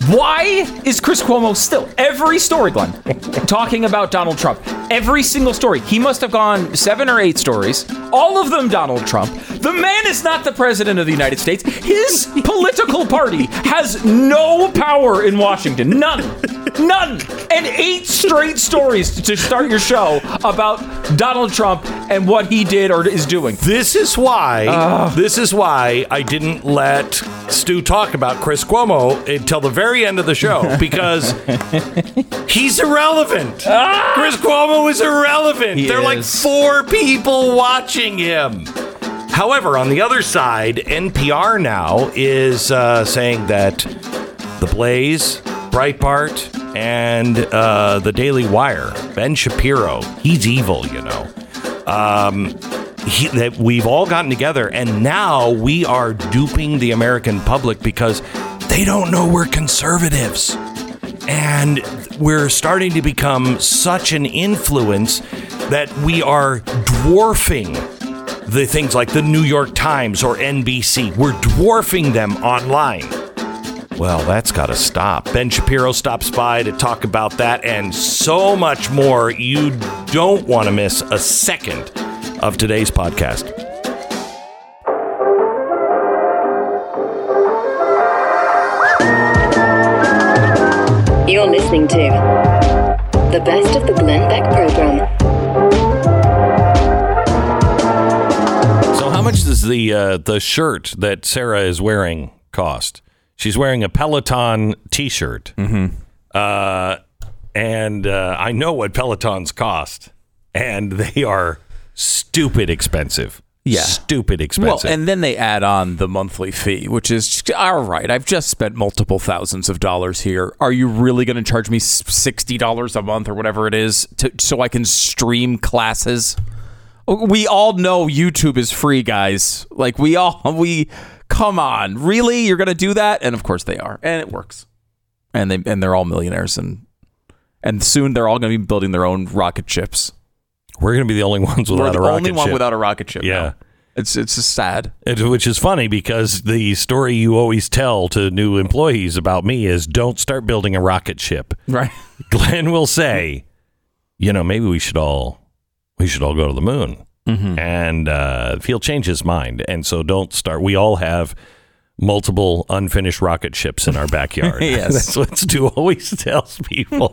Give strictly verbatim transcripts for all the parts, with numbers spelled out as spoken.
Why is Chris Cuomo still, every story, Glenn, talking about Donald Trump? Every single story. He must have gone seven or eight stories, all of them Donald Trump. The man is not the president of the United States. His political party has no power in Washington. None. None. And eight straight stories to start your show about Donald Trump and what he did or is doing. This is why, uh, this is why I didn't let Stu talk about Chris Cuomo until the very end of the show, because he's irrelevant. Ah! Chris Cuomo is irrelevant. He there are is. like four people watching him. However, on the other side, N P R now is uh, saying that The Blaze, Breitbart, and uh, the Daily Wire, Ben Shapiro, he's evil, you know. Um, he, that we've all gotten together, and now we are duping the American public because they don't know we're conservatives. And we're starting to become such an influence that we are dwarfing the things like the New York Times or N B C. We're dwarfing them online. Well, that's got to stop. Ben Shapiro stops by to talk about that and so much more. You don't want to miss a second of today's podcast. You're listening to the best of the Glenn Beck program. So how much does the uh, the shirt that Sarah is wearing cost? She's wearing a Peloton t-shirt. Mm-hmm. Uh, and uh, I know what Pelotons cost, and they are stupid expensive. Yeah. Stupid expensive. Well, and then they add on the monthly fee, which is, all right, I've just spent multiple thousands of dollars here. Are you really going to charge me sixty dollars a month or whatever it is to, so I can stream classes? We all know YouTube is free, guys. Like, we all, we, come on, really? You're going to do that? And of course they are. And it works. And, they, and they're all millionaires. And, and soon they're all going to be building their own rocket ships. We're going to be the only ones without We're the a rocket only one ship. without a rocket ship. Yeah. Now. It's it's just sad. It, which is funny because the story you always tell to new employees about me is don't start building a rocket ship. Right. Glenn will say, you know, maybe we should all we should all go to the moon. Mm-hmm. And uh, he'll change his mind. And so don't start. We all have multiple unfinished rocket ships in our backyard. Yes. That's what Stu always tells people.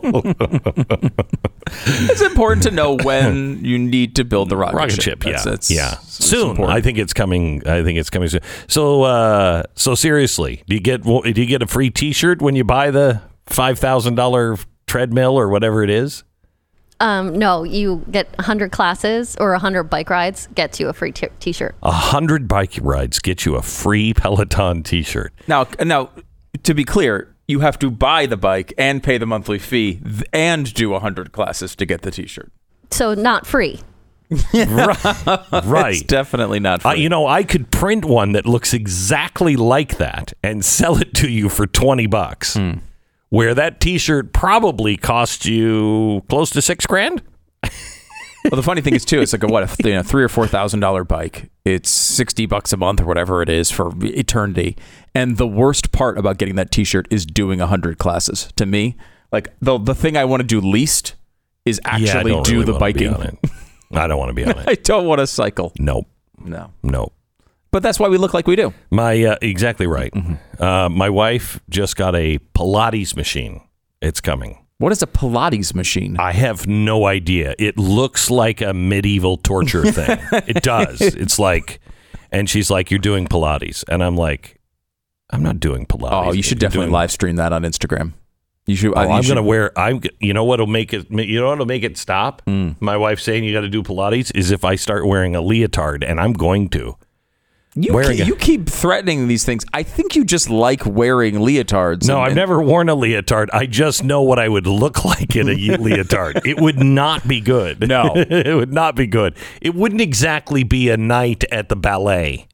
It's important to know when you need to build the rocket, rocket ship. ship. That's, yeah, that's, yeah. that's Soon, important. I think it's coming. I think it's coming soon. So, uh, so seriously, do you get do you get a free T-shirt when you buy the five thousand dollar treadmill or whatever it is? Um, no, you get one hundred classes or one hundred bike rides, gets you a free t- t-shirt. A hundred bike rides get you a free Peloton T-shirt. Now, now, to be clear, you have to buy the bike and pay the monthly fee th- and do one hundred classes to get the T-shirt. So not free. Right. It's definitely not free. Uh, you know, I could print one that looks exactly like that and sell it to you for twenty bucks. Hmm. Where that T-shirt probably cost you close to six grand. Well, the funny thing is too, it's like a what, a you know, three or four thousand dollar bike. It's sixty bucks a month or whatever it is for eternity. And the worst part about getting that T-shirt is doing a hundred classes. To me, like the the thing I want to do least is actually yeah, I don't do really the wanna be biking. on it. I don't want to be on it. I don't want to cycle. Nope. No. Nope. But that's why we look like we do. My uh, exactly right. Mm-hmm. Uh, my wife just got a Pilates machine. It's coming. What is a Pilates machine? I have no idea. It looks like a medieval torture thing. It does. It's like, and she's like, "You're doing Pilates," and I'm like, "I'm not doing Pilates." Oh, you should You're definitely doing- live stream that on Instagram. You should. Oh, uh, you I'm should- gonna wear. I'm. You know what'll make it? You know what'll make it stop? Mm. My wife saying you got to do Pilates is if I start wearing a leotard, and I'm going to. You wearing keep, a- you keep threatening these things. I think you just like wearing leotards. No, and- I've and- never worn a leotard. I just know what I would look like in a leotard. It would not be good. No. It would not be good. It wouldn't exactly be a night at the ballet.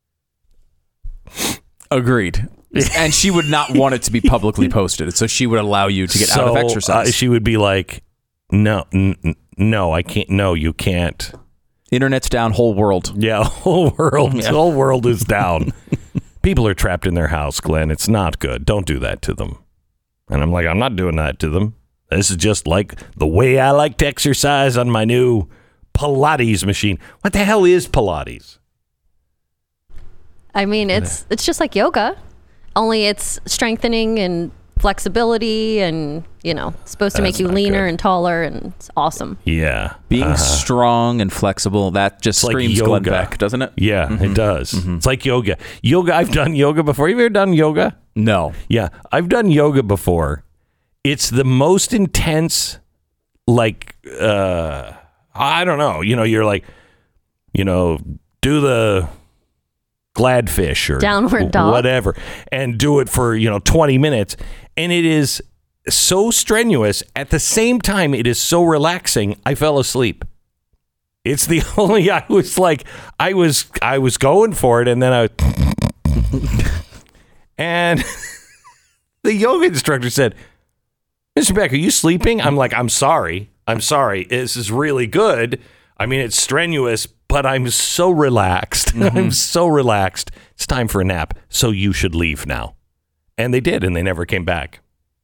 Agreed. And she would not want it to be publicly posted, so she would allow you to get so, out of exercise. Uh, she would be like, no, n- n- no, I can't. No, you can't. Internet's down, whole world. Yeah, whole world, Yeah. whole world is down. People are trapped in their house, Glenn. It's not good. Don't do that to them. And I'm like, I'm not doing that to them. This is just like the way I like to exercise on my new Pilates machine. What the hell is Pilates? I mean, it's it's just like yoga, only it's strengthening and flexibility, and you know, supposed to That's make you not leaner good. and taller, and it's awesome. Yeah. Being Uh-huh. strong and flexible, that just It's like screams yoga. Glenn Beck, doesn't it? Yeah, Mm-hmm. it does. It's like yoga. Yoga, I've done yoga before. You ever done yoga? No. Yeah, I've done yoga before. It's the most intense, like, uh, I don't know. You know, you're like, you know, do the Gladfish or Downward dog. whatever, and do it for, you know, twenty minutes. And it is so strenuous. At the same time, it is so relaxing. I fell asleep. It's the only, I was like, I was, I was going for it. And then I, and the yoga instructor said, Mister Beck, are you sleeping? I'm like, I'm sorry. I'm sorry. This is really good. I mean, it's strenuous, but I'm so relaxed. Mm-hmm. I'm so relaxed. It's time for a nap. So you should leave now. And they did, and they never came back.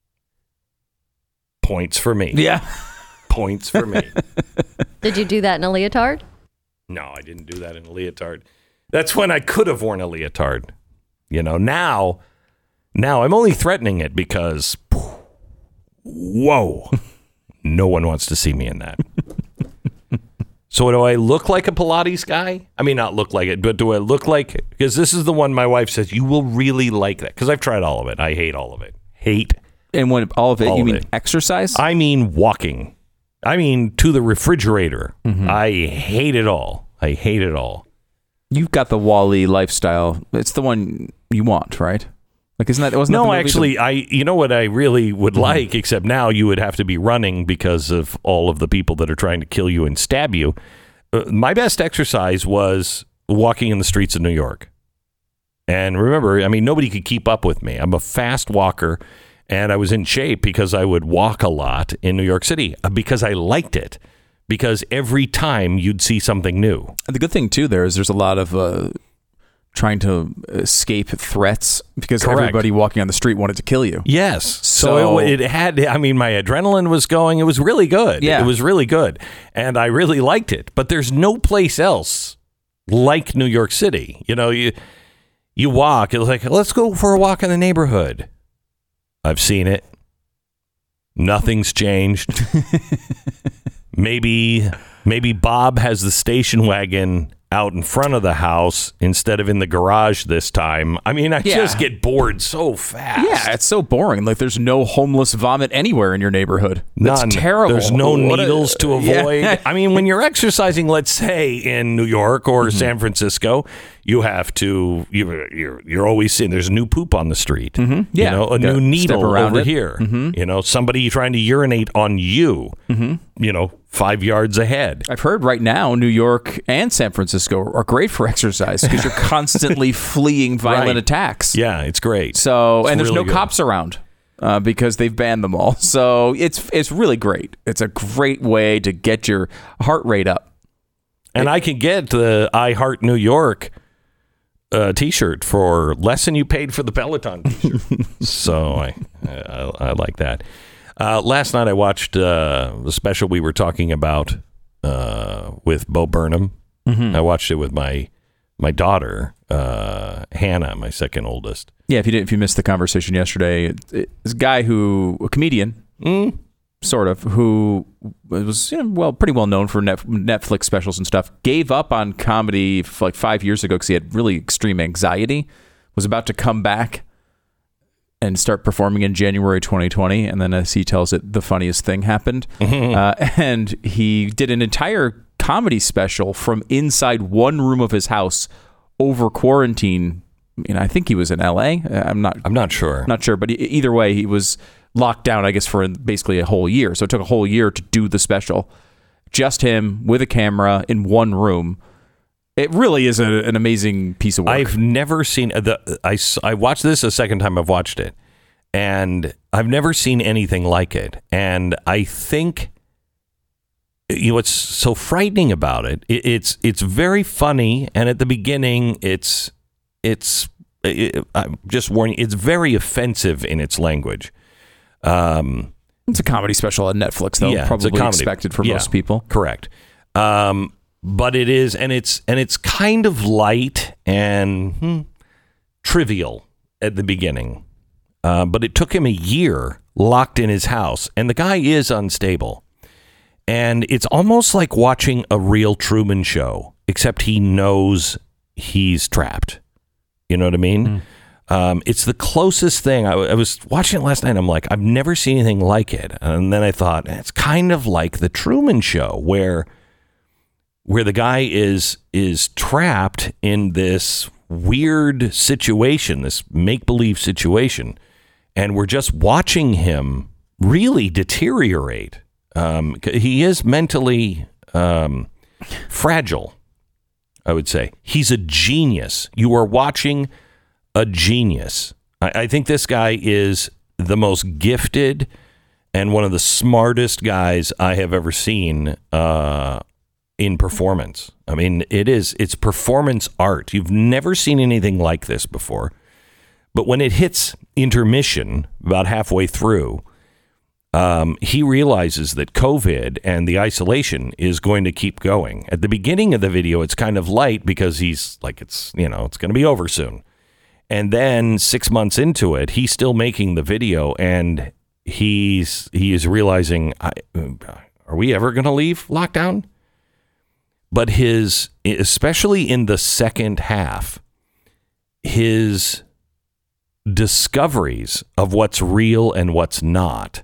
Points for me. Yeah. Points for me. Did you do that in a leotard? No, I didn't do that in a leotard. That's when I could have worn a leotard. You know, now, now I'm only threatening it because, whoa, no one wants to see me in that. So do I look like a Pilates guy? I mean, not look like it, but do I look like, because this is the one my wife says, you will really like that. Because I've tried all of it. I hate all of it. Hate. And when all of it, All you of mean it. exercise? I mean walking. I mean to the refrigerator. I hate it all. I hate it all. You've got the Wall-E lifestyle. It's the one you want, right? Like, isn't that, wasn't that the No, movie? actually, I. You know what I really would like, except now you would have to be running because of all of the people that are trying to kill you and stab you. Uh, my best exercise was walking in the streets of New York. And remember, I mean, nobody could keep up with me. I'm a fast walker, and I was in shape because I would walk a lot in New York City uh, because I liked it. Because every time you'd see something new. And the good thing, too, there is there's a lot of uh, trying to escape threats because Correct. everybody walking on the street wanted to kill you. Yes. So, So- it, it had, I mean, my adrenaline was going. It was really good. Yeah. It was really good. And I really liked it. But there's no place else like New York City. You know, you you walk, it's like, let's go for a walk in the neighborhood. I've seen it. Nothing's changed. maybe, maybe Bob has the station wagon out in front of the house instead of in the garage this time. I mean, I Yeah. just get bored so fast. Yeah, it's so boring. Like, there's no homeless vomit anywhere in your neighborhood. That's None. terrible. There's no What a- needles to Yeah. avoid. I mean, when you're exercising, let's say in New York or Mm-hmm. San Francisco, you have to. You, you're you're always seeing there's new poop on the street. Mm-hmm. Yeah. You know, a Gotta new step needle around over it. here. Mm-hmm. You know, somebody trying to urinate on you. Mm-hmm. You know, five yards ahead. I've heard right now New York and San Francisco are great for exercise because you're constantly fleeing violent Right. attacks. Yeah, it's great. So, It's and there's really no good. cops around uh, because they've banned them all. So it's it's really great. It's a great way to get your heart rate up. And I can get the I Heart New York uh, T-shirt for less than you paid for the Peloton T-shirt. So I, I I like that. Uh, last night I watched uh, the special we were talking about uh, with Bo Burnham. Mm-hmm. I watched it with my my daughter uh, Hannah, my second oldest. Yeah, if you didn't, if you missed the conversation yesterday, it- it's a guy who, a comedian, Mm. sort of, who was, you know, well, pretty well known for net, Netflix specials and stuff, gave up on comedy f- like five years ago because he had really extreme anxiety, was about to come back and start performing in January twenty twenty. And then as he tells it, the funniest thing happened. uh, and he did an entire comedy special from inside one room of his house over quarantine. You know, I think he was in L A. I'm not I'm not sure. not sure, but e- either way, he was locked down, I guess, for basically a whole year. So it took a whole year to do the special. Just him with a camera in one room. It really is a, an amazing piece of work. I've never seen the. I, s- I watched this a second time I've watched it, and I've never seen anything like it. And I think, you know, what's so frightening about it, it it's it's very funny, and at the beginning, it's it's. It, I'm just warning. It's very offensive in its language. Um, it's a comedy special on Netflix, though. Yeah, Probably it's a comedy. expected for Yeah, most people. Correct. Um, but it is, and it's and it's kind of light and hmm, trivial at the beginning. Uh, but it took him a year locked in his house, and the guy is unstable. And it's almost like watching a real Truman Show, except he knows he's trapped. You know what I mean? Mm. Um, it's the closest thing. I, I was watching it last night. I'm like, I've never seen anything like it. And then I thought, it's kind of like the Truman Show, where where the guy is is trapped in this weird situation, this make-believe situation, and we're just watching him really deteriorate. Um, he is mentally um, fragile, I would say. He's a genius. You are watching a genius. I, I think this guy is the most gifted and one of the smartest guys I have ever seen uh, in performance. I mean, it is, it's performance art. You've never seen anything like this before. But when it hits intermission about halfway through, Um, he realizes that COVID and the isolation is going to keep going. At the beginning of the video, it's kind of light because he's like, it's, you know, it's going to be over soon. And then six months into it, he's still making the video, and he's, he is realizing, I, are we ever going to leave lockdown? But his, especially in the second half, his discoveries of what's real and what's not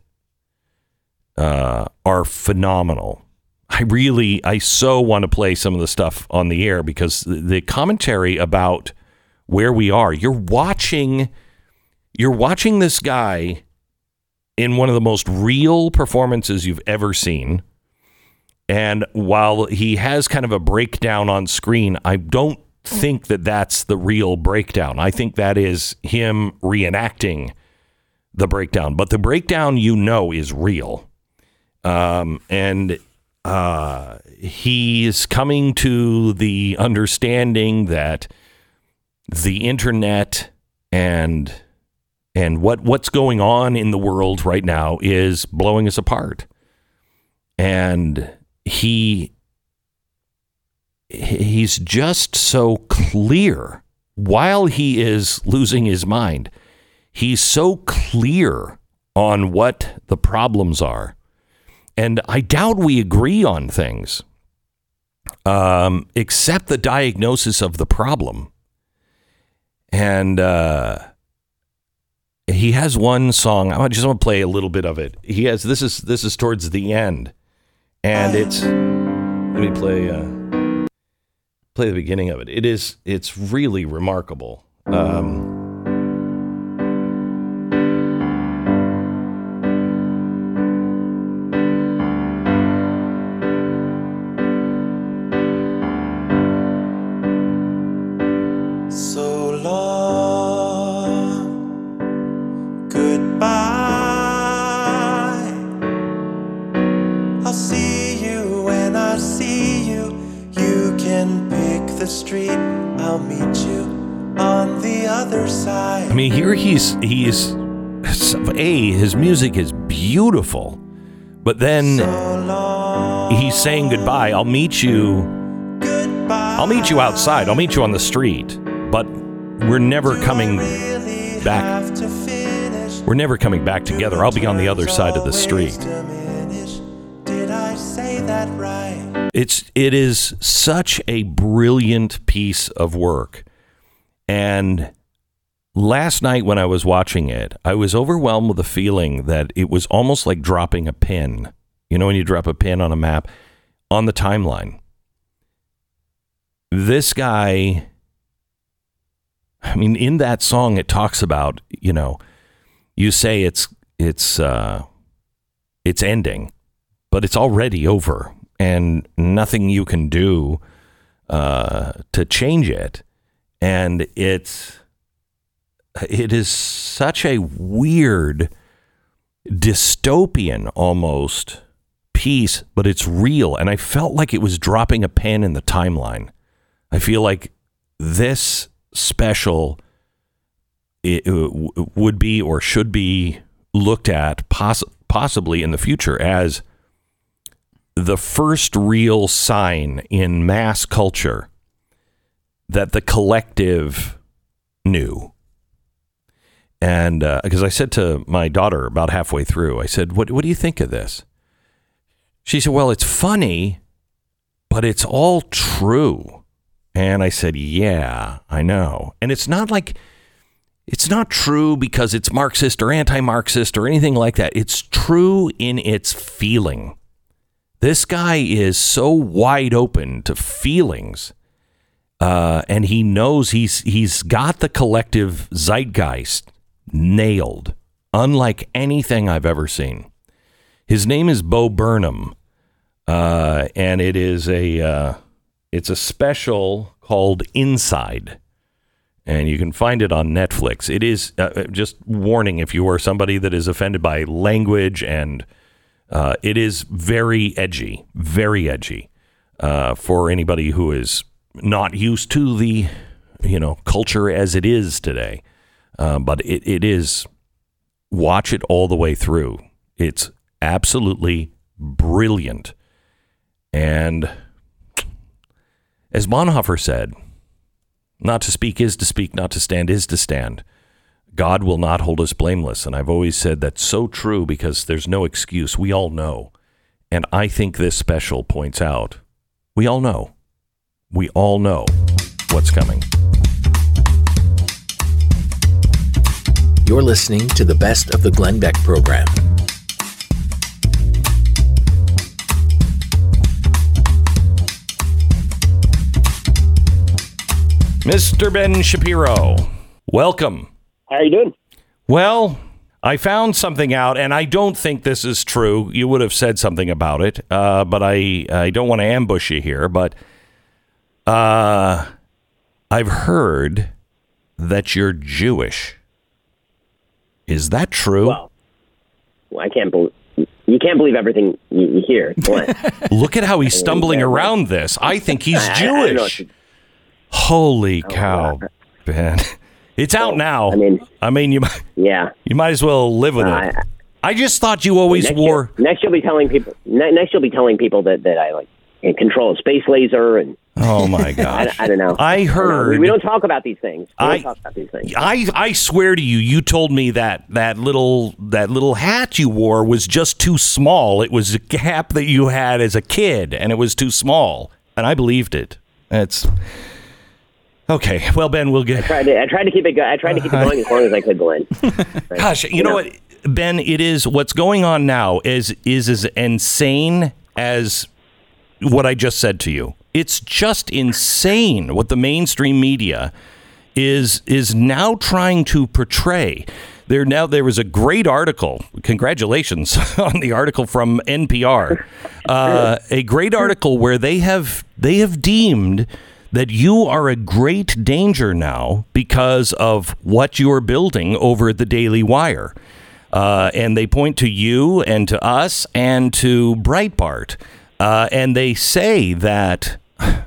Uh, are phenomenal. I really, I so want to play some of the stuff on the air because the, the commentary about where we are, you're watching, you're watching this guy in one of the most real performances you've ever seen. And while he has kind of a breakdown on screen, I don't think that that's the real breakdown. I think that is him reenacting the breakdown. But the breakdown, you know, is real. Um, and uh, he's coming to the understanding that the internet and and what what's going on in the world right now is blowing us apart. And he he's just so clear while he is losing his mind. He's so clear on what the problems are. And I doubt we agree on things, um, except the diagnosis of the problem. And uh, he has one song. I just want to play a little bit of it. He has this is this is towards the end, and it's. Let me play uh, play the beginning of it. It is it's really remarkable. Um, I mean, here he's, he's, A, his music is beautiful, but then he's saying goodbye. I'll meet you, I'll meet you outside. I'll meet you on the street, but we're never coming back. We're never coming back together. I'll be on the other side of the street. It's, it is such a brilliant piece of work. And last night when I was watching it, I was overwhelmed with the feeling that it was almost like dropping a pin. You know, when you drop a pin on a map on the timeline. This guy, I mean, in that song, it talks about, you know, you say it's, it's, uh, it's ending, but it's already over and nothing you can do, uh, to change it. And it's, it is such a weird, dystopian almost piece, but it's real. And I felt like it was dropping a pin in the timeline. I feel like this special it, it would be or should be looked at poss- possibly in the future as the first real sign in mass culture that the collective knew. And because uh, I said to my daughter about halfway through, I said, what, what do you think of this? She said, well, it's funny, but it's all true. And I said, yeah, I know. And it's not like, it's not true because it's Marxist or anti-Marxist or anything like that. It's true in its feeling. This guy is so wide open to feelings, uh, and he knows he's he's got the collective zeitgeist nailed, unlike anything I've ever seen. His name is Bo Burnham, uh, and it is a uh, it's a special called Inside, and you can find it on Netflix. It is uh, just warning if you are somebody that is offended by language, and uh, it is very edgy, very edgy uh, for anybody who is not used to the you know culture as it is today. Uh, but it, it is, watch it all the way through. It's absolutely brilliant. And as Bonhoeffer said, not to speak is to speak, not to stand is to stand. God will not hold us blameless. And I've always said that's so true because there's no excuse. We all know. And I think this special points out, we all know. We all know what's coming. You're listening to the best of the Glenn Beck program. Mister Ben Shapiro, welcome. How are you doing? Well, I found something out, and I don't think this is true. You would have said something about it, uh, but I, I don't want to ambush you here. But uh, I've heard that you're Jewish. Is that true? Well, well I can't believe you can't believe everything you, you hear. Look at how he's stumbling around this. I think he's I, Jewish. I Holy oh, cow, wow. Ben! It's out well, now. I mean, I mean, you might, yeah, you might as well live with uh, it. I, I just thought you always next wore. Year, next, you'll be telling people. Ne- next, you'll be telling people that, that I like control a space laser and. Oh my gosh! I, I don't know. I heard. I don't we, we don't talk about these things. We I don't talk about these things. I I swear to you, you told me that that little that little hat you wore was just too small. It was a cap that you had as a kid, and it was too small, and I believed it. It's okay. Well, Ben, we'll get. I tried to. I tried to keep it. Go- I tried to keep it going as long as I could, Glenn. Right? Gosh, you, you know, know what, Ben? It is what's going on now is is as insane as what I just said to you. It's just insane what the mainstream media is is now trying to portray. There now there was a great article. Congratulations on the article from N P R. Uh, a great article where they have they have deemed that you are a great danger now because of what you're building over at the Daily Wire. Uh, and they point to you and to us and to Breitbart. Uh, and they say that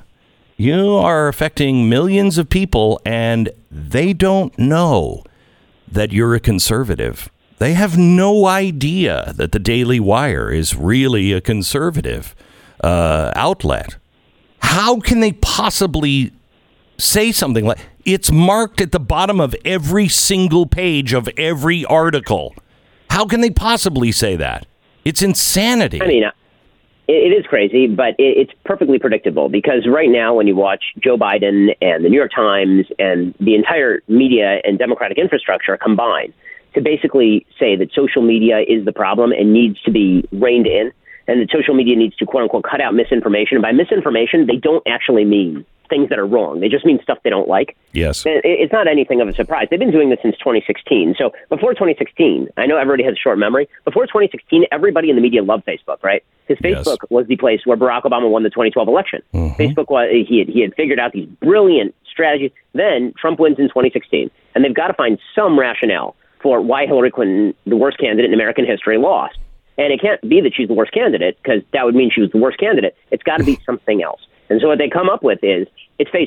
you are affecting millions of people and they don't know that you're a conservative. They have no idea that the Daily Wire is really a conservative uh, outlet. How can they possibly say something like it's marked at the bottom of every single page of every article? How can they possibly say that? It's insanity. I mean, it is crazy, but it's perfectly predictable because right now when you watch Joe Biden and the New York Times and the entire media and democratic infrastructure combine to basically say that social media is the problem and needs to be reined in and that social media needs to, quote unquote, cut out misinformation. And by misinformation, they don't actually mean things that are wrong. They just mean stuff they don't like. Yes. It's not anything of a surprise. They've been doing this since twenty sixteen. So before twenty sixteen, I know everybody has a short memory. Before twenty sixteen, everybody in the media loved Facebook, right? Because Facebook yes. was the place where Barack Obama won the twenty twelve election. Mm-hmm. Facebook was he had, he had figured out these brilliant strategies. Then Trump wins in twenty sixteen, and they've got to find some rationale for why Hillary Clinton, the worst candidate in American history, lost. And it can't be that she's the worst candidate because that would mean she was the worst candidate. It's got to be something else. And so what they come up with is it's Facebook.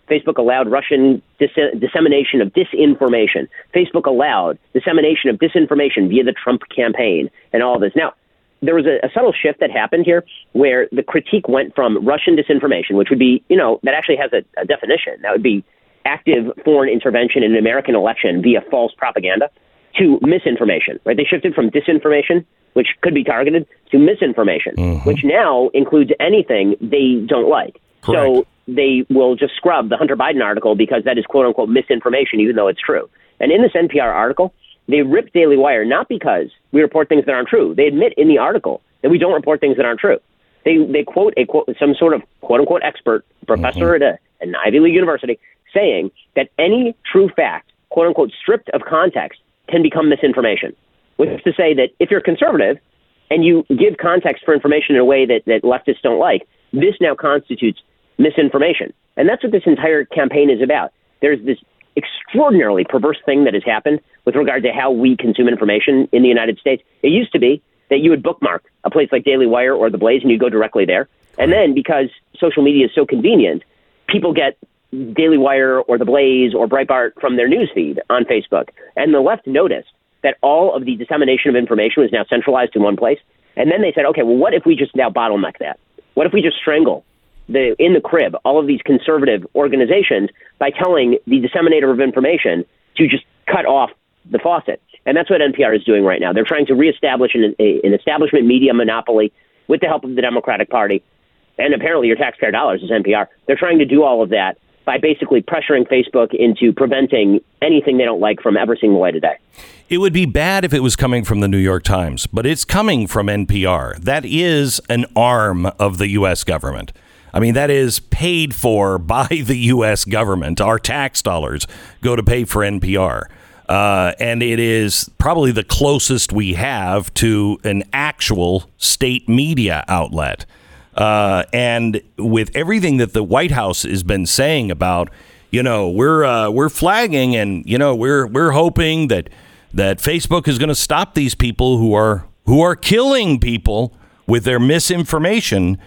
Facebook allowed Russian dis- dissemination of disinformation. Facebook allowed dissemination of disinformation via the Trump campaign and all this. Now, there was a, a subtle shift that happened here where the critique went from Russian disinformation, which would be, you know, that actually has a, a definition. That would be active foreign intervention in an American election via false propaganda, to misinformation, right? They shifted from disinformation, which could be targeted, to misinformation, mm-hmm. which now includes anything they don't like. Correct. So they will just scrub the Hunter Biden article because that is quote unquote misinformation, even though it's true. And in this N P R article, they ripped Daily Wire not because we report things that aren't true. They admit in the article that we don't report things that aren't true. They they quote a quote some sort of quote unquote expert professor mm-hmm. at a, an Ivy League university saying that any true fact, quote unquote, stripped of context can become misinformation. Which is to say that if you're conservative and you give context for information in a way that, that leftists don't like, this now constitutes misinformation. And that's what this entire campaign is about. There's this extraordinarily perverse thing that has happened with regard to how we consume information in the United States. It used to be that you would bookmark a place like Daily Wire or The Blaze and you go directly there. And then because social media is so convenient, people get Daily Wire or The Blaze or Breitbart from their newsfeed on Facebook. And the left noticed that all of the dissemination of information was now centralized in one place. And then they said, okay, well, what if we just now bottleneck that? What if we just strangle the in the crib all of these conservative organizations by telling the disseminator of information to just cut off the faucet? And that's what N P R is doing right now. They're trying to reestablish an, a, an establishment media monopoly with the help of the Democratic Party. And apparently your taxpayer dollars is N P R. They're trying to do all of that by basically pressuring Facebook into preventing anything they don't like from ever seeing the light of day. It would be bad if it was coming from the New York Times, but it's coming from N P R. That is an arm of the U S government. I mean, that is paid for by the U S government. Our tax dollars go to pay for N P R. Uh, and it is probably the closest we have to an actual state media outlet. Uh, and with everything that the White House has been saying about, you know, we're uh, we're flagging and, you know, we're we're hoping that that Facebook is going to stop these people who are who are killing people with their misinformation.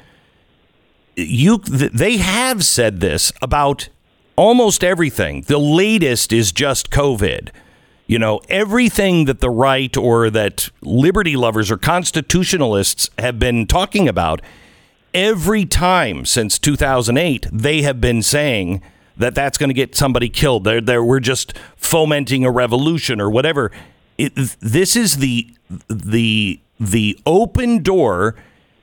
You they have said this about almost everything. The latest is just COVID. You know, everything that the right or that liberty lovers or constitutionalists have been talking about. Every time since two thousand eight, they have been saying that that's going to get somebody killed. They're, they're, we're just fomenting a revolution or whatever. It, this is the the the open door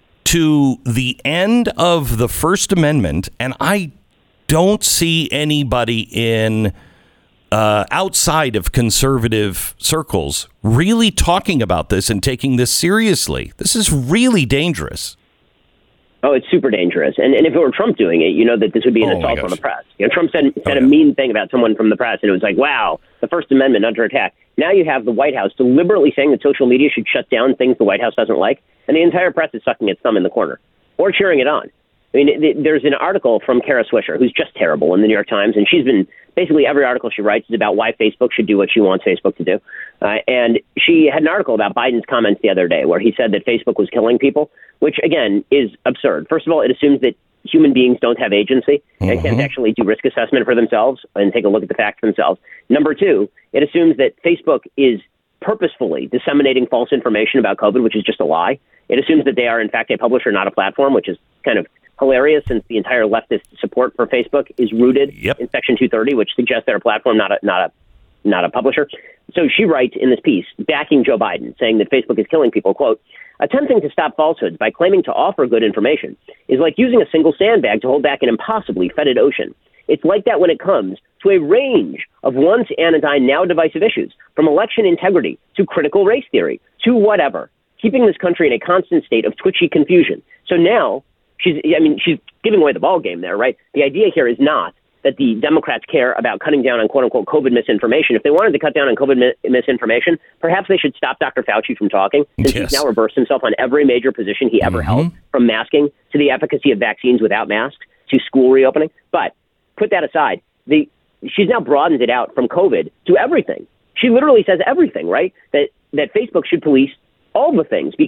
to the end of the First Amendment, and I don't see anybody in uh, outside of conservative circles really talking about this and taking this seriously. This is really dangerous. Oh, it's super dangerous. And and if it were Trump doing it, you know that this would be an oh assault on the press. You know, Trump said, said oh, yeah. a mean thing about someone from the press, and it was like, wow, the First Amendment under attack. Now you have the White House deliberately saying that social media should shut down things the White House doesn't like, and the entire press is sucking its thumb in the corner or cheering it on. I mean, it, there's an article from Kara Swisher, who's just terrible, in the New York Times, and she's been basically every article she writes is about why Facebook should do what she wants Facebook to do. Uh, and she had an article about Biden's comments the other day where he said that Facebook was killing people, which, again, is absurd. First of all, it assumes that human beings don't have agency and mm-hmm. can't actually do risk assessment for themselves and take a look at the facts themselves. Number two, it assumes that Facebook is purposefully disseminating false information about COVID, which is just a lie. It assumes that they are, in fact, a publisher, not a platform, which is kind of hilarious since the entire leftist support for Facebook is rooted yep. in Section two thirty, which suggests they're a platform, not a not a not a publisher. So she writes in this piece, backing Joe Biden, saying that Facebook is killing people, quote, attempting to stop falsehoods by claiming to offer good information is like using a single sandbag to hold back an impossibly fetid ocean. It's like that when it comes to a range of once anodyne, now divisive issues, from election integrity to critical race theory to whatever, keeping this country in a constant state of twitchy confusion. So now she's, I mean, she's giving away the ball game there, right? The idea here is not that the Democrats care about cutting down on quote unquote COVID misinformation. If they wanted to cut down on COVID mi- misinformation, perhaps they should stop Doctor Fauci from talking, since yes. he's now reversed himself on every major position he ever mm-hmm. held, from masking to the efficacy of vaccines without masks to school reopening. But put that aside, the she's now broadened it out from COVID to everything. She literally says everything, right? That that Facebook should police all the things, because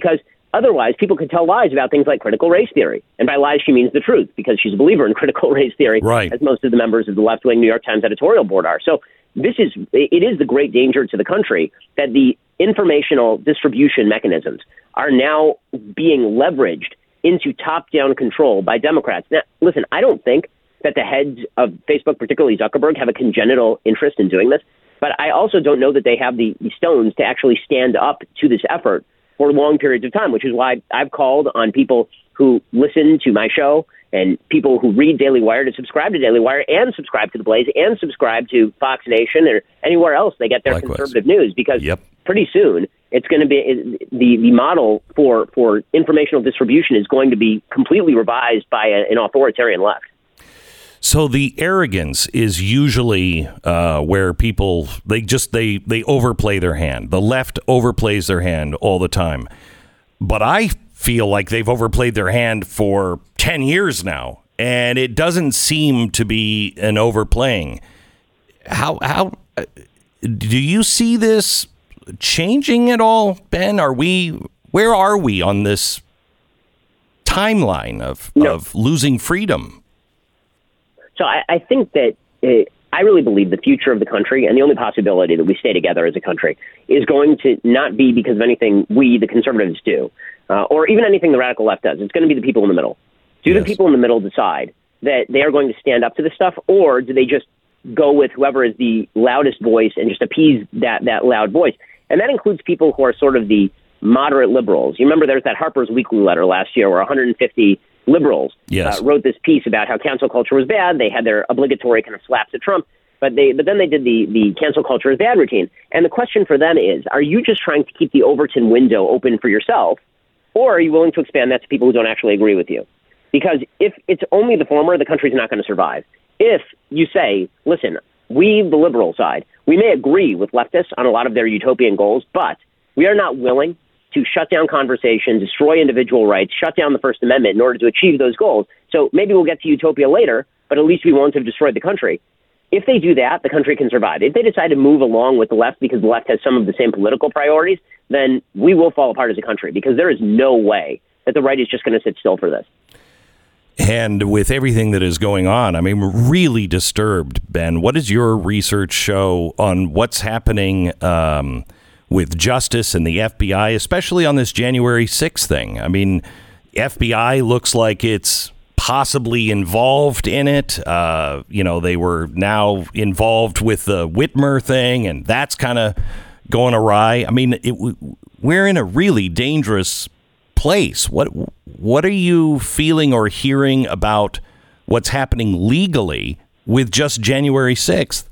otherwise, people could tell lies about things like critical race theory. And by lies, she means the truth, because she's a believer in critical race theory, right, as most of the members of the left-wing New York Times editorial board are. So this is it is the great danger to the country that the informational distribution mechanisms are now being leveraged into top-down control by Democrats. Now, listen, I don't think that the heads of Facebook, particularly Zuckerberg, have a congenital interest in doing this. But I also don't know that they have the, the stones to actually stand up to this effort for long periods of time, which is why I've called on people who listen to my show and people who read Daily Wire to subscribe to Daily Wire and subscribe to The Blaze and subscribe to Fox Nation or anywhere else they get their Likewise. conservative news, because yep. pretty soon it's going to be the, the model for, for informational distribution is going to be completely revised by a, an authoritarian left. So the arrogance is usually uh, where people, they just, they, they overplay their hand. The left overplays their hand all the time. But I feel like they've overplayed their hand for ten years now, and it doesn't seem to be an overplaying. How, how uh, do you see this changing at all, Ben? Are we, where are we on this timeline of, no. of losing freedom? So I, I think that uh, I really believe the future of the country and the only possibility that we stay together as a country is going to not be because of anything we, the conservatives, do, uh, or even anything the radical left does. It's going to be the people in the middle. Do yes. the people in the middle decide that they are going to stand up to this stuff, or do they just go with whoever is the loudest voice and just appease that, that loud voice? And that includes people who are sort of the moderate liberals. You remember there's that Harper's Weekly letter last year where one hundred fifty liberals yes. uh, wrote this piece about how cancel culture was bad. They had their obligatory kind of slaps at Trump, but they but then they did the the cancel culture is bad routine. And the question for them is, are you just trying to keep the Overton window open for yourself, or are you willing to expand that to people who don't actually agree with you? Because if it's only the former, the country's not going to survive. If you say, listen, we, the liberal side, we may agree with leftists on a lot of their utopian goals, but we are not willing to shut down conversation, destroy individual rights, shut down the First Amendment in order to achieve those goals. So maybe we'll get to utopia later, but at least we won't have destroyed the country. If they do that, the country can survive. If they decide to move along with the left because the left has some of the same political priorities, then we will fall apart as a country, because there is no way that the right is just going to sit still for this. And with everything that is going on, I mean, we're really disturbed, Ben. What does your research show on what's happening um, with justice and the F B I, especially on this January sixth thing? I mean, F B I looks like it's possibly involved in it. Uh, you know, they were now involved with the Whitmer thing, and that's kind of going awry. I mean, it, we're in a really dangerous place. What what are you feeling or hearing about what's happening legally with just January sixth?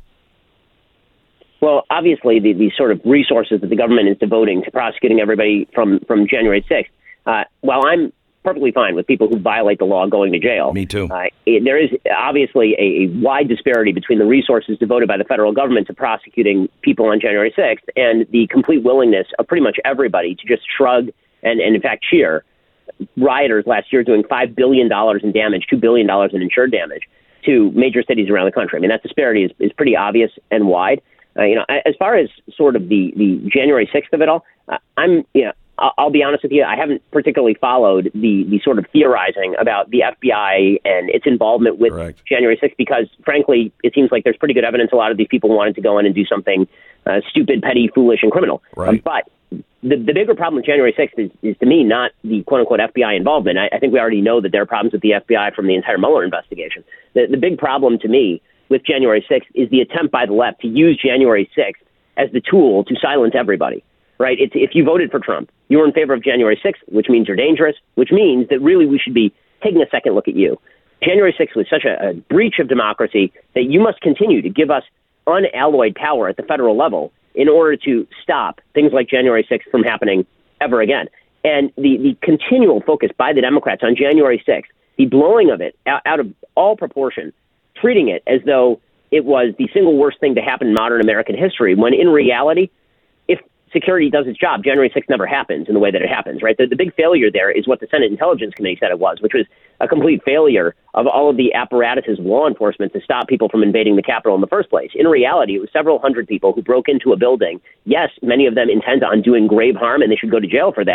Well, obviously, the, the sort of resources that the government is devoting to prosecuting everybody from, from January sixth, uh, while I'm perfectly fine with people who violate the law going to jail. Me too. Uh, it, there is obviously a, a wide disparity between the resources devoted by the federal government to prosecuting people on January sixth and the complete willingness of pretty much everybody to just shrug and, and in fact, cheer rioters last year doing five billion dollars in damage, two billion dollars in insured damage to major cities around the country. I mean, that disparity is, is pretty obvious and wide. Uh, you know, as far as sort of the, the January sixth of it all, uh, I'm, you know, I'll, I'll be honest with you, I haven't particularly followed the, the sort of theorizing about the F B I and its involvement with Correct. January sixth, because frankly, it seems like there's pretty good evidence a lot of these people wanted to go in and do something uh, stupid, petty, foolish, and criminal. Right. Um, but the, the bigger problem with January sixth is, is to me, not the quote unquote F B I involvement. I, I think we already know that there are problems with the F B I from the entire Mueller investigation. The, the big problem to me with January sixth is the attempt by the left to use January sixth as the tool to silence everybody, right? It's, if you voted for Trump, you were in favor of January sixth, which means you're dangerous, which means that really we should be taking a second look at you. January sixth was such a, a breach of democracy that you must continue to give us unalloyed power at the federal level in order to stop things like January sixth from happening ever again. And the, the continual focus by the Democrats on January sixth, the blowing of it out, out of all proportion, treating it as though it was the single worst thing to happen in modern American history, when in reality, if security does its job, January sixth never happens in the way that it happens, right? The, the big failure there is what the Senate Intelligence Committee said it was, which was a complete failure of all of the apparatuses of law enforcement to stop people from invading the Capitol in the first place. In reality, it was several hundred people who broke into a building. Yes, many of them intend on doing grave harm, and they should go to jail for that. Yeah.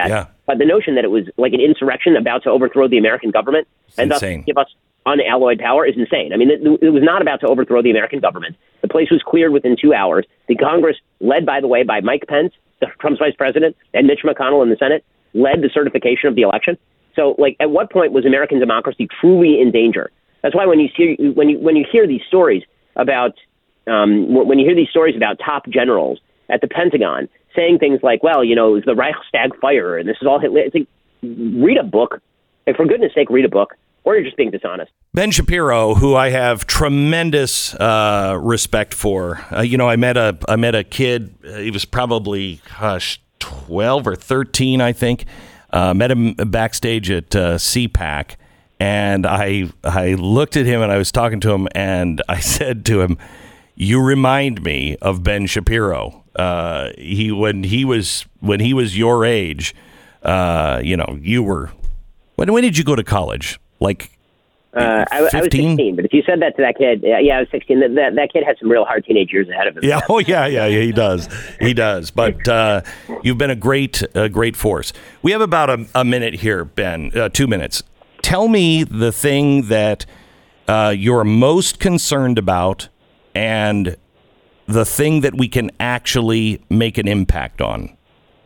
But the notion that it was like an insurrection about to overthrow the American government It's and insane. thus give us unalloyed power is insane. I mean, it, it was not about to overthrow the American government. The place was cleared within two hours. The Congress, led, by the way, by Mike Pence, the Trump's vice president, and Mitch McConnell in the Senate, led the certification of the election. So, like, at what point was American democracy truly in danger? That's why when you see when you when you hear these stories about um, when you hear these stories about top generals at the Pentagon saying things like, "Well, you know, it was the Reichstag fire, and this is all Hitler." It's like, read a book. Like, for goodness sake, read a book, or you're just being dishonest. Ben Shapiro, who I have tremendous uh, respect for. Uh, you know, I met a I met a kid. Uh, he was probably gosh, twelve or thirteen, I think. Uh, met him backstage at uh, C PAC, and I I looked at him and I was talking to him, and I said to him, "You remind me of Ben Shapiro. Uh, he when he was when he was your age, uh, you know, you were. When when did you go to college? Like." Uh, I, I was sixteen, but if you said that to that kid, yeah, yeah I was sixteen. That, that that kid had some real hard teenage years ahead of him. Yeah, oh yeah, yeah, yeah, he does, he does. But uh, you've been a great, a great force. We have about a, a minute here, Ben. Uh, two minutes. Tell me the thing that uh, you're most concerned about, and the thing that we can actually make an impact on.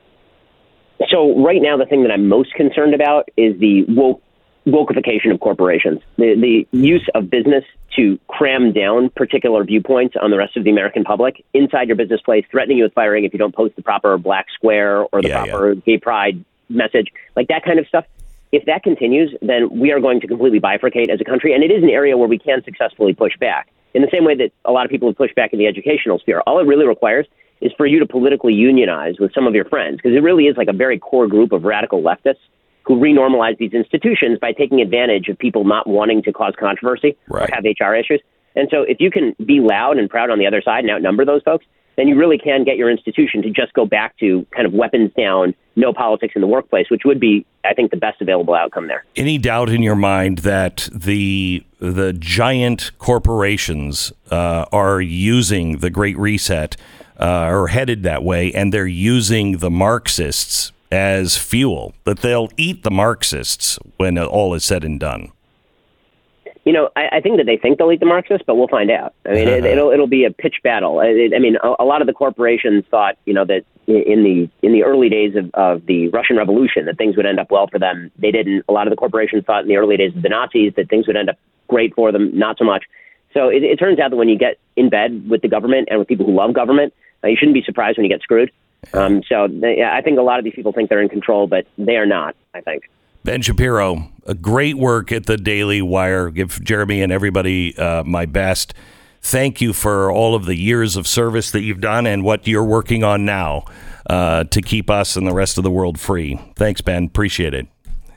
So right now, the thing that I'm most concerned about is the woke. Wokification of corporations, the the use of business to cram down particular viewpoints on the rest of the American public inside your business place, threatening you with firing if you don't post the proper black square or the yeah, proper yeah. gay pride message, like that kind of stuff. If that continues, then we are going to completely bifurcate as a country, and it is an area where we can successfully push back. In the same way that a lot of people have pushed back in the educational sphere, all it really requires is for you to politically unionize with some of your friends, because it really is like a very core group of radical leftists who renormalize these institutions by taking advantage of people not wanting to cause controversy right. or have H R issues. And so if you can be loud and proud on the other side and outnumber those folks, then you really can get your institution to just go back to kind of weapons down, no politics in the workplace, which would be, I think, the best available outcome there. Any doubt in your mind that the the giant corporations uh, are using the Great Reset, uh, or headed that way, and they're using the Marxists as fuel, that they'll eat the Marxists when all is said and done? You know, I, I think that they think they'll eat the Marxists, but we'll find out. I mean, it, it'll it'll be a pitch battle. It, I mean, a, a lot of the corporations thought, you know, that in the in the early days of, of the Russian Revolution that things would end up well for them. They didn't. A lot of the corporations thought in the early days of the Nazis that things would end up great for them. Not so much. So it, it turns out that when you get in bed with the government and with people who love government, uh, you shouldn't be surprised when you get screwed. Um, so they, I think a lot of these people think they're in control, but they are not, I think. Ben Shapiro, a great work at the Daily Wire. Give Jeremy and everybody uh, my best. Thank you for all of the years of service that you've done and what you're working on now uh, to keep us and the rest of the world free. Thanks, Ben. Appreciate it.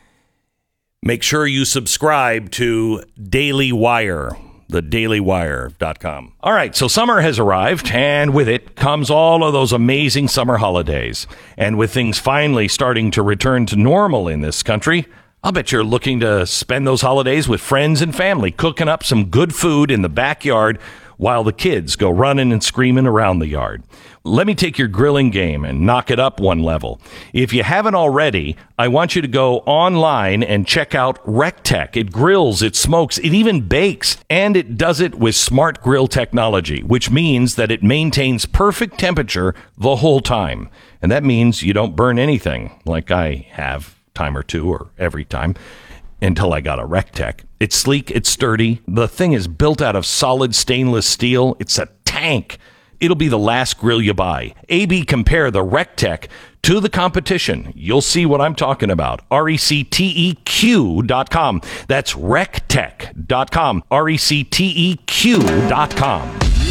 Make sure you subscribe to Daily Wire. the daily wire dot com. All right, so summer has arrived, and with it comes all of those amazing summer holidays. And with things finally starting to return to normal in this country, I'll bet you're looking to spend those holidays with friends and family, cooking up some good food in the backyard while the kids go running and screaming around the yard. Let me take your grilling game and knock it up one level. If you haven't already, I want you to go online and check out RecTech. It grills, it smokes, it even bakes, and it does it with smart grill technology, which means that it maintains perfect temperature the whole time. And that means you don't burn anything, like I have time or two or every time, until I got a RecTech. It's sleek, it's sturdy. The thing is built out of solid stainless steel. It's a tank. It'll be the last grill you buy. A B compare the RecTech to the competition. You'll see what I'm talking about. R E C T E Q dot com. That's rectech dot com. R E C T E Q dot com.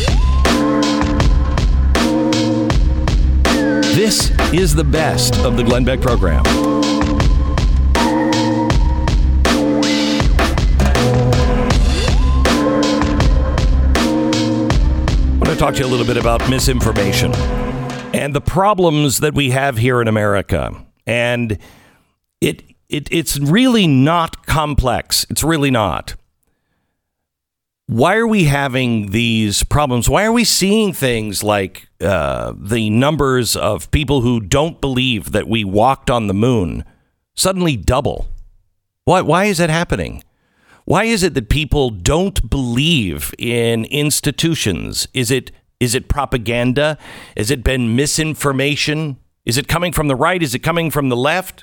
This is the best of the Glenn Beck program. Talk to you a little bit about misinformation and the problems that we have here in America. And it, it it's really not complex. It's really not. Why are we having these problems? Why are we seeing things like uh, the numbers of people who don't believe that we walked on the moon suddenly double? Why, why is that happening? Why is it that people don't believe in institutions? Is it is it propaganda? Has it been misinformation? Is it coming from the right? Is it coming from the left?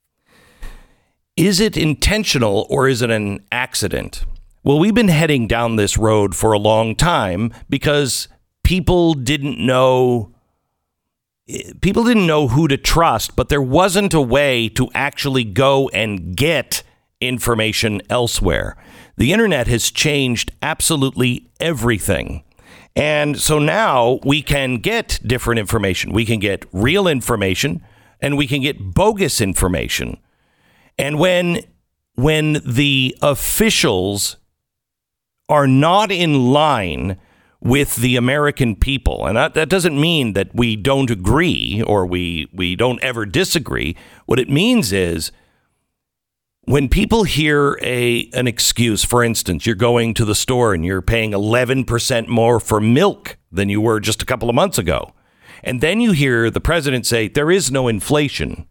Is it intentional or is it an accident? Well, we've been heading down this road for a long time because people didn't know people didn't know who to trust, but there wasn't a way to actually go and get information elsewhere. The internet has changed absolutely everything. And so now we can get different information. We can get real information and we can get bogus information. And when when the officials are not in line with the American people, and that, that doesn't mean that we don't agree or we we don't ever disagree. What it means is when people hear a an excuse, for instance, you're going to the store and you're paying eleven percent more for milk than you were just a couple of months ago. And then you hear the president say there is no inflation.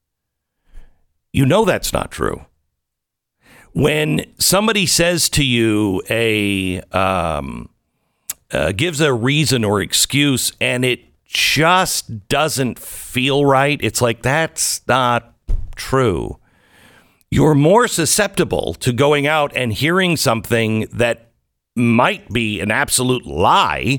You know that's not true. When somebody says to you a um, uh, gives a reason or excuse and it just doesn't feel right, it's like that's not true. You're more susceptible to going out and hearing something that might be an absolute lie,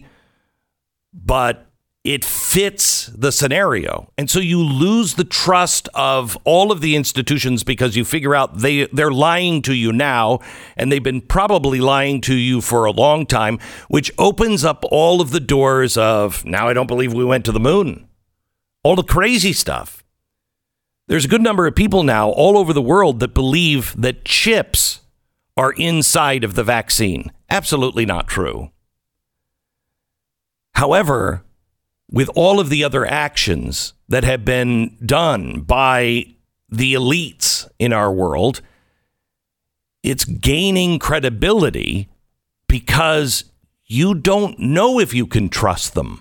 but it fits the scenario. And so you lose the trust of all of the institutions because you figure out they, they're lying to you now, and they've been probably lying to you for a long time, which opens up all of the doors of, now I don't believe we went to the moon. All the crazy stuff. There's a good number of people now all over the world that believe that chips are inside of the vaccine. Absolutely not true. However, with all of the other actions that have been done by the elites in our world, it's gaining credibility because you don't know if you can trust them.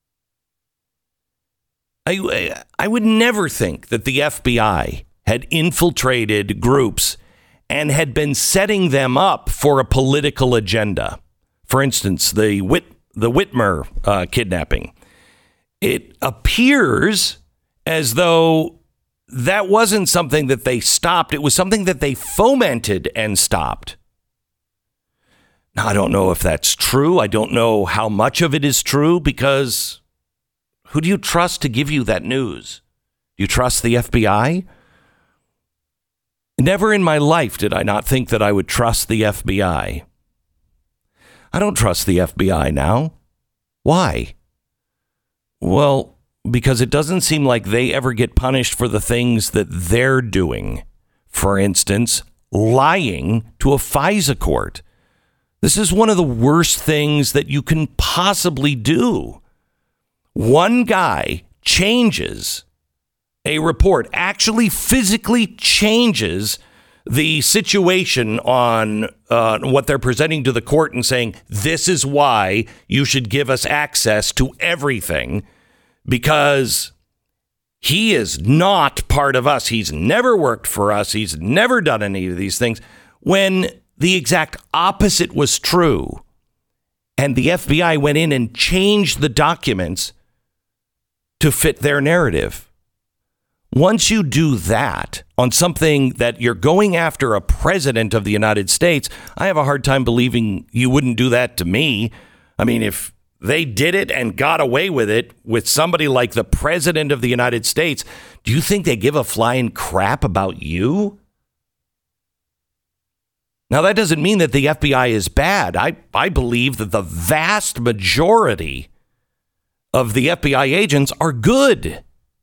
I, I would never think that the F B I had infiltrated groups and had been setting them up for a political agenda. For instance, the Whit, the Whitmer uh, kidnapping. It appears as though that wasn't something that they stopped. It was something that they fomented and stopped. Now, I don't know if that's true. I don't know how much of it is true because who do you trust to give you that news? Do you trust the F B I? Never in my life did I not think that I would trust the F B I. I don't trust the F B I now. Why? Well, because it doesn't seem like they ever get punished for the things that they're doing. For instance, lying to a FISA court. This is one of the worst things that you can possibly do. One guy changes a report, actually physically changes the situation on uh, what they're presenting to the court and saying, this is why you should give us access to everything because he is not part of us. He's never worked for us. He's never done any of these things, when the exact opposite was true. And the F B I went in and changed the documents to fit their narrative. Once you do that on something that you're going after a president of the United States, I have a hard time believing you wouldn't do that to me. I mean, if they did it and got away with it with somebody like the president of the United States, do you think they give a flying crap about you? Now, that doesn't mean that the F B I is bad. I, I believe that the vast majority of the F B I agents are good.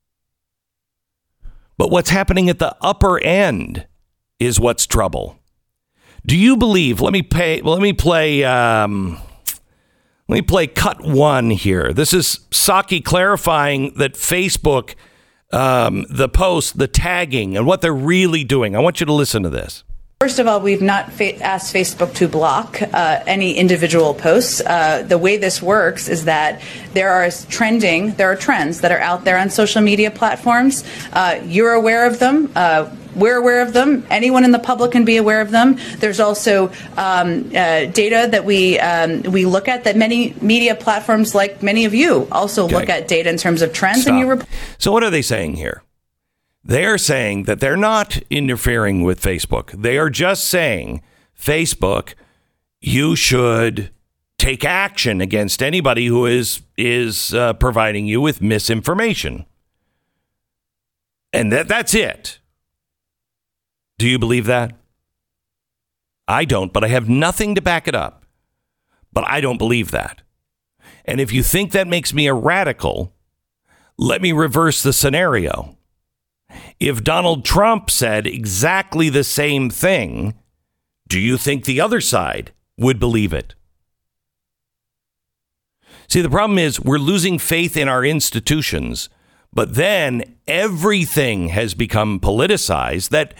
But what's happening at the upper end is what's trouble. Do you believe? Let me pay. Let me play. Um, let me play cut one here. This is Psaki clarifying that Facebook, um, the post, the tagging, and what they're really doing. I want you to listen to this. First of all, we've not fa- asked Facebook to block uh, any individual posts. Uh, the way this works is that there are trending, there are trends that are out there on social media platforms. Uh, you're aware of them. Uh, We're aware of them. Anyone in the public can be aware of them. There's also um, uh, data that we um, we look at that many media platforms, like many of you, also okay. look at data in terms of trends. Stop. And you rep- so what are they saying here? They're saying that they're not interfering with Facebook. They are just saying, Facebook, you should take action against anybody who is is uh, providing you with misinformation. And that that's it. Do you believe that? I don't, but I have nothing to back it up. But I don't believe that. And if you think that makes me a radical, let me reverse the scenario. If Donald Trump said exactly the same thing, do you think the other side would believe it? See, the problem is we're losing faith in our institutions, but then everything has become politicized that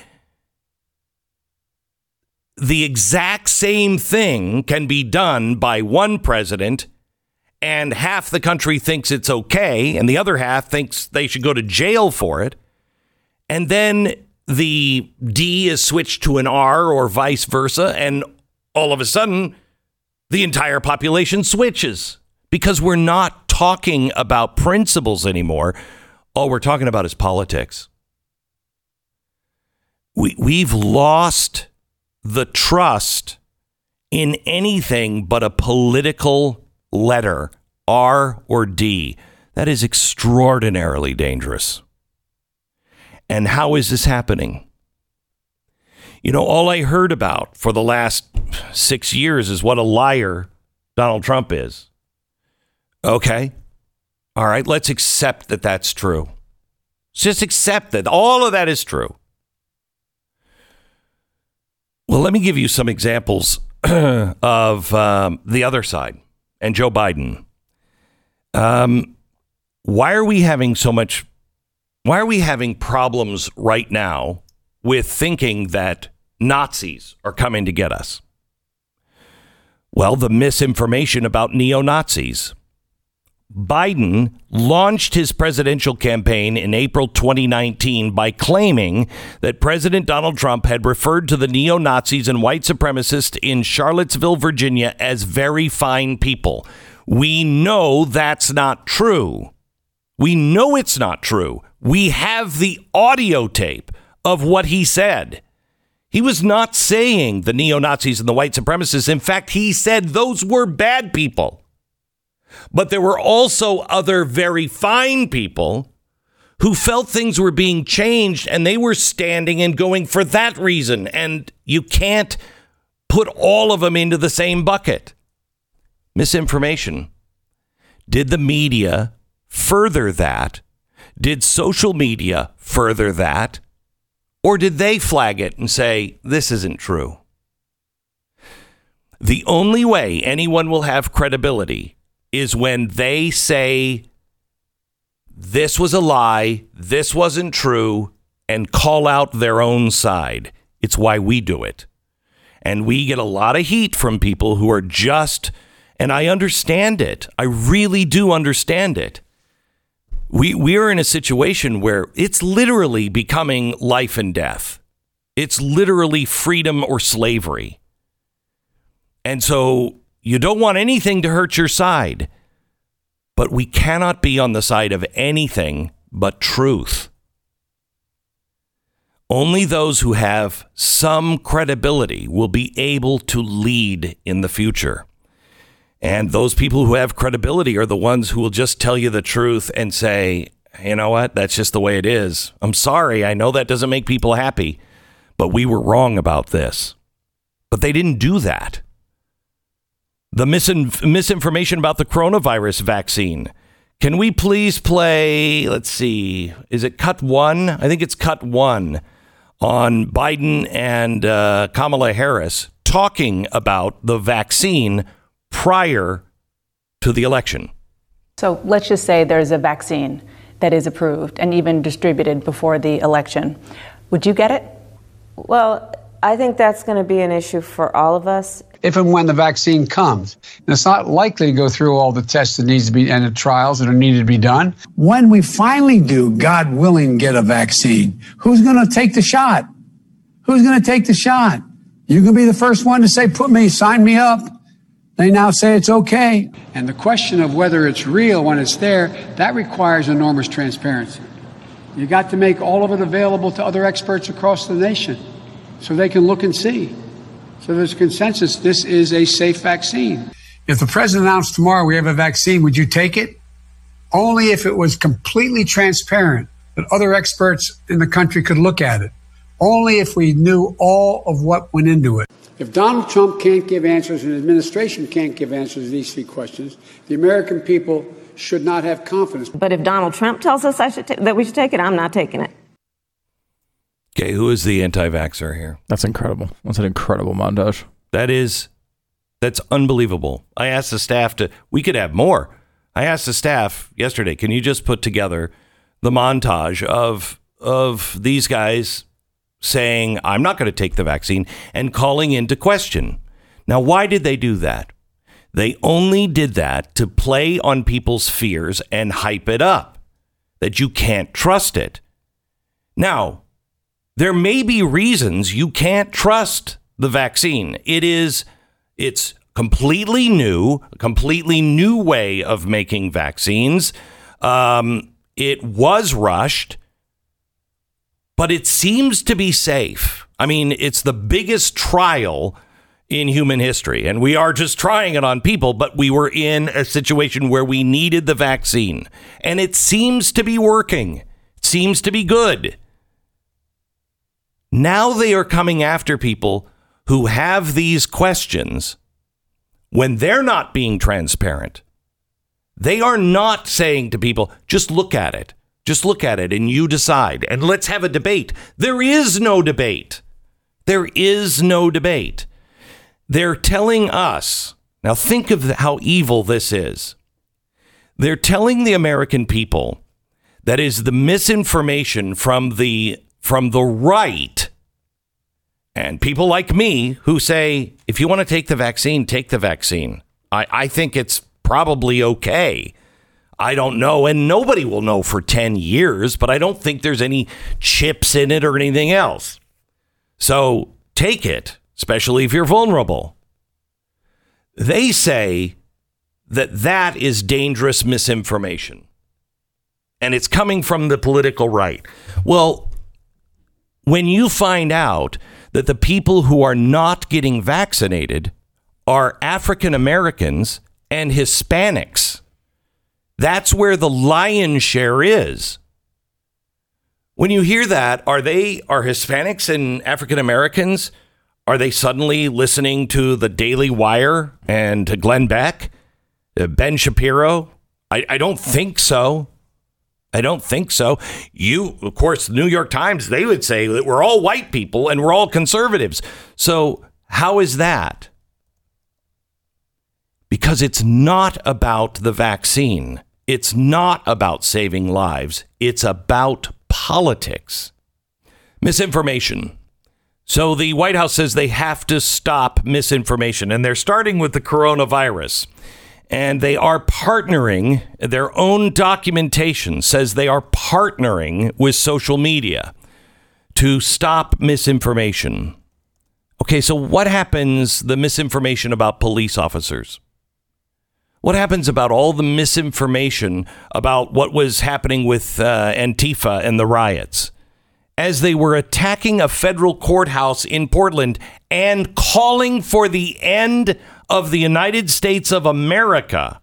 the exact same thing can be done by one president and half the country thinks it's okay and the other half thinks they should go to jail for it. And then the D is switched to an R or vice versa. And all of a sudden, the entire population switches because we're not talking about principles anymore. All we're talking about is politics. We, we've lost the trust in anything but a political letter, R or D. That is extraordinarily dangerous. And how is this happening? You know, all I heard about for the last six years is what a liar Donald Trump is. Okay. All right. Let's accept that that's true. Just accept that all of that is true. Well, let me give you some examples of um, the other side and Joe Biden. Um, why are we having so much? Why are we having problems right now with thinking that Nazis are coming to get us? Well, the misinformation about neo-Nazis. Biden launched his presidential campaign in April twenty nineteen by claiming that President Donald Trump had referred to the neo-Nazis and white supremacists in Charlottesville, Virginia as very fine people. We know that's not true. We know it's not true. We have the audio tape of what he said. He was not saying the neo-Nazis and the white supremacists. In fact, he said those were bad people. But there were also other very fine people who felt things were being changed and they were standing and going for that reason. And you can't put all of them into the same bucket. Misinformation. Did the media further that? Did social media further that? Or did they flag it and say, this isn't true? The only way anyone will have credibility is when they say this was a lie, this wasn't true, and call out their own side. It's why we do it. And we get a lot of heat from people who are just, and I understand it. I really do understand it. We we are in a situation where it's literally becoming life and death. It's literally freedom or slavery. And so you don't want anything to hurt your side, but we cannot be on the side of anything but truth. Only those who have some credibility will be able to lead in the future. And those people who have credibility are the ones who will just tell you the truth and say, you know what, that's just the way it is. I'm sorry, I know that doesn't make people happy, but we were wrong about this. But they didn't do that. The misin- misinformation about the coronavirus vaccine. Can we please play, let's see, is it cut one? I think it's cut one on Biden and uh, Kamala Harris talking about the vaccine prior to the election. So let's just say there's a vaccine that is approved and even distributed before the election. Would you get it? Well, I think that's going to be an issue for all of us. if and when the vaccine comes. And it's not likely to go through all the tests that needs to be and the trials that are needed to be done. When we finally do, God willing, get a vaccine, who's going to take the shot? Who's going to take the shot? You can be the first one to say, put me, sign me up. They now say it's okay. And the question of whether it's real when it's there, that requires enormous transparency. You got to make all of it available to other experts across the nation so they can look and see. So there's consensus, this is a safe vaccine. If the president announced tomorrow we have a vaccine, would you take it? Only if it was completely transparent, that other experts in the country could look at it. Only if we knew all of what went into it. If Donald Trump can't give answers and the administration can't give answers to these three questions, the American people should not have confidence. But if Donald Trump tells us I should ta- that we should take it, I'm not taking it. Okay, who is the anti-vaxxer here? That's incredible. That's an incredible montage. That is, that's unbelievable. I asked the staff to, we could have more. I asked the staff yesterday, can you just put together the montage of of these guys saying, I'm not going to take the vaccine, and calling into question. Now, why did they do that? They only did that to play on people's fears and hype it up, that you can't trust it. Now, there may be reasons you can't trust the vaccine. It is, it's completely new, a completely new way of making vaccines. Um, it was rushed, but it seems to be safe. I mean, it's the biggest trial in human history, and we are just trying it on people, but we were in a situation where we needed the vaccine, and it seems to be working. It seems to be good. Now they are coming after people who have these questions when they're not being transparent. They are not saying to people, just look at it. Just look at it and you decide. And let's have a debate. There is no debate. There is no debate. They're telling us, now think of how evil this is. They're telling the American people that is the misinformation from the from the right and people like me who say, if you want to take the vaccine, take the vaccine. I, I think it's probably okay. I don't know, and nobody will know for ten years, but I don't think there's any chips in it or anything else. So take it, especially if you're vulnerable. They say that that is dangerous misinformation, and it's coming from the political right. Well, when you find out that the people who are not getting vaccinated are African Americans and Hispanics, that's where the lion's share is. When you hear that, are they, are Hispanics and African Americans, are they suddenly listening to the Daily Wire and to Glenn Beck, uh, Ben Shapiro? I, I don't think so. I don't think so. You, of course, the New York Times, they would say that we're all white people and we're all conservatives. So how is that? Because it's not about the vaccine. It's not about saving lives. It's about politics. Misinformation. So the White House says they have to stop misinformation, and they're starting with the coronavirus. And they are partnering, their own documentation says they are partnering with social media to stop misinformation. Okay, so what happens, the misinformation about police officers? What happens about all the misinformation about what was happening with uh, Antifa and the riots as they were attacking a federal courthouse in Portland and calling for the end of the United States of America?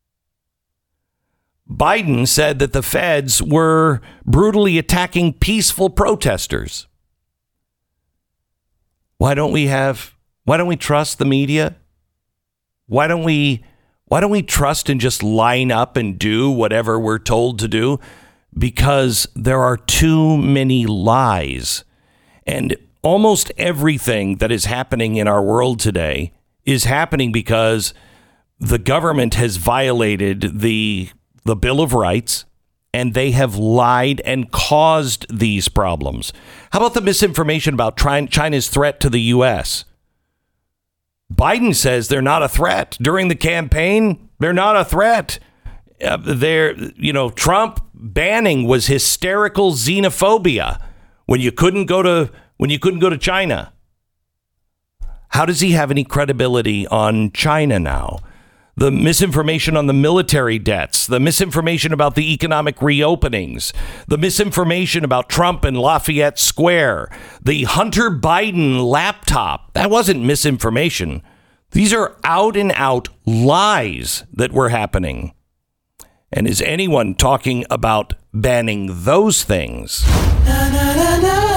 Biden said that the feds were brutally attacking peaceful protesters. Why don't we have, why don't we trust the media? Why don't we Why don't we trust and just line up and do whatever we're told to do? Because there are too many lies. And almost everything that is happening in our world today is happening because the government has violated the the Bill of Rights, and they have lied and caused these problems. How about the misinformation about China's threat to the U S? Biden says they're not a threat. During the campaign, they're not a threat. Uh, they're, you know, Trump banning was hysterical xenophobia when you couldn't go to when you couldn't go to China. How does he have any credibility on China now? The misinformation on the military debts, the misinformation about the economic reopenings, the misinformation about Trump and Lafayette Square, the Hunter Biden laptop. That wasn't misinformation. These are out and out lies that were happening. And is anyone talking about banning those things? Na, na, na, na.